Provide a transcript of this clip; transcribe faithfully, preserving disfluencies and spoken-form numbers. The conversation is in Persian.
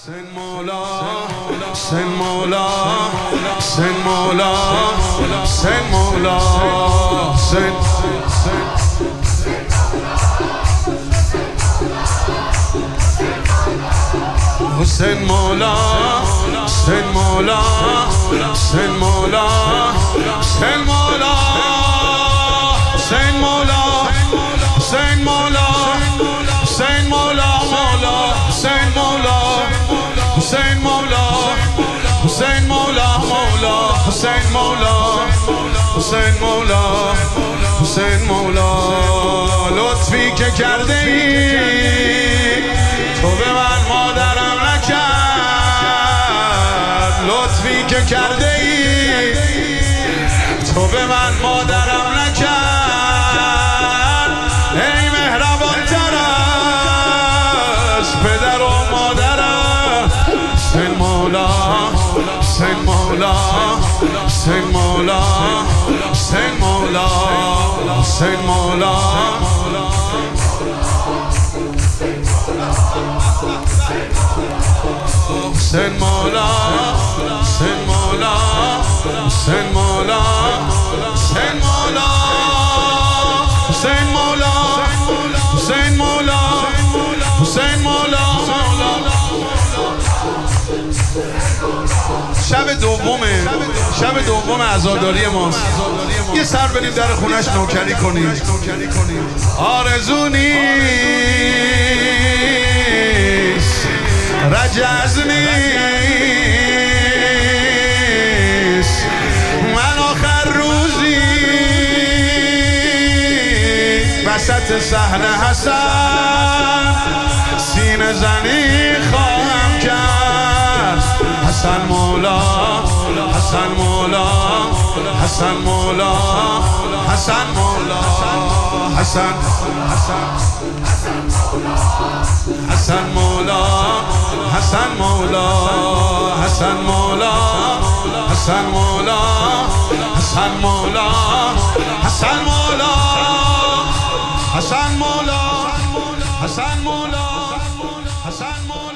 حسین مولا حسین مولا حسین مولا حسین مولا حسین حسین مولا حسین مولا حسین مولا حسین مولا حسین مولا حسین مولا حسین مولا مولا حسین مولا حسین مولا حسین مولا مولا حسین مولا حسین مولا حسین مولا لطفی که کرده ای تو به من مادرم نکرد، لطفی که کرده ای تو به من مادرم نکرد. ای مهربان تر از پدر و مادرم. حسین مولا حسین مولا حسین مولا حسین مولا حسین مولا حسین مولا حسین مولا حسین مولا حسین مولا حسین مولا حسین مولا حسین مولا. شب دومه شب دوم عزاداری ماست. یه سر بریم در خونش نوکری کنیم. آرزو نیست، رجز نیست، من آخر روزی وسط صحنه حسن سینه زنی خواهم کرد. حسن مولا حسن مولا حسن مولا حسن مولا حسن حسن مولا حسن مولا حسن مولا حسن مولا حسن مولا حسن مولا حسن مولا حسن مولا حسن مولا